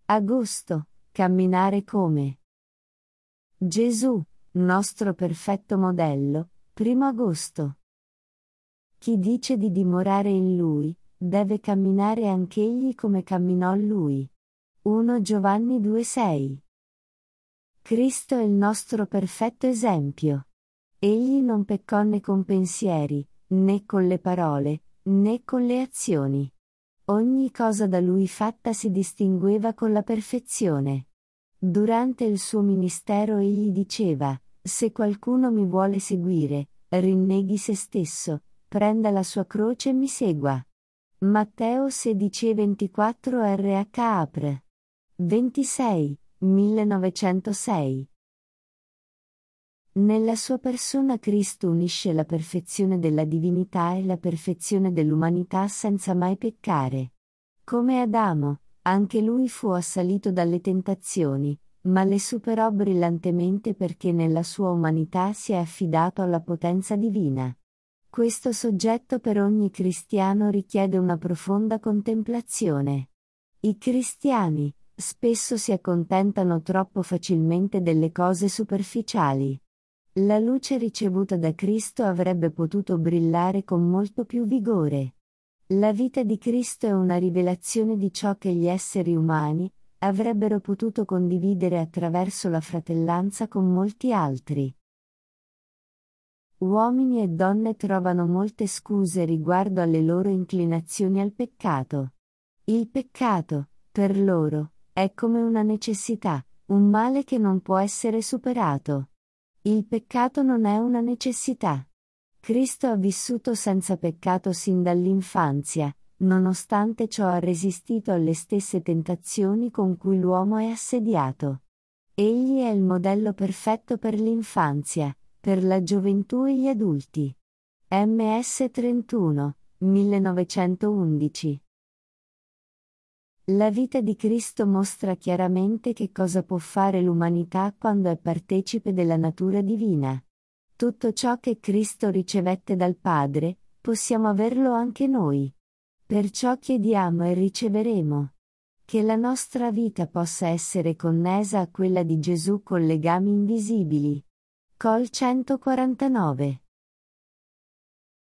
Agosto, camminare come Gesù, nostro perfetto modello, 1 agosto. Chi dice di dimorare in Lui, deve camminare anch'egli come camminò Lui. 1 Giovanni 2,6. Cristo è il nostro perfetto esempio. Egli non peccò né con pensieri, né con le parole, né con le azioni. Ogni cosa da Lui fatta si distingueva con la perfezione. Durante il suo ministero egli diceva: se qualcuno mi vuole seguire, rinneghi se stesso, prenda la sua croce e mi segua. Matteo 16:24 RH Apr. 26, 1906. Nella sua persona Cristo unisce la perfezione della divinità e la perfezione dell'umanità senza mai peccare. Come Adamo, anche lui fu assalito dalle tentazioni, ma le superò brillantemente perché nella sua umanità si è affidato alla potenza divina. Questo soggetto per ogni cristiano richiede una profonda contemplazione. I cristiani, spesso si accontentano troppo facilmente delle cose superficiali. La luce ricevuta da Cristo avrebbe potuto brillare con molto più vigore. La vita di Cristo è una rivelazione di ciò che gli esseri umani avrebbero potuto condividere attraverso la fratellanza con molti altri. Uomini e donne trovano molte scuse riguardo alle loro inclinazioni al peccato. Il peccato, per loro, è come una necessità, un male che non può essere superato. Il peccato non è una necessità. Cristo ha vissuto senza peccato sin dall'infanzia, nonostante ciò ha resistito alle stesse tentazioni con cui l'uomo è assediato. Egli è il modello perfetto per l'infanzia, per la gioventù e gli adulti. MS 31, 1911. La vita di Cristo mostra chiaramente che cosa può fare l'umanità quando è partecipe della natura divina. Tutto ciò che Cristo ricevette dal Padre, possiamo averlo anche noi. Perciò chiediamo e riceveremo. Che la nostra vita possa essere connessa a quella di Gesù con legami invisibili. Col 149.